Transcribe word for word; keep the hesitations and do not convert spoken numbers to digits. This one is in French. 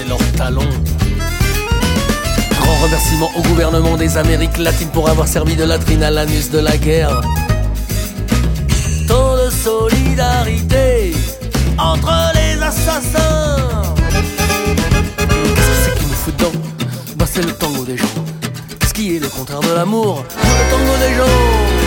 cassé leurs talons. Grand remerciement au gouvernement des Amériques latines pour avoir servi de latrine à l'anus de la guerre. Tant de solidarité entre les assassins. Qu'est-ce que c'est qui nous fout dedans? Bah c'est le tango des gens. Qu'est-ce qui est le contraire de l'amour? Le tango des gens.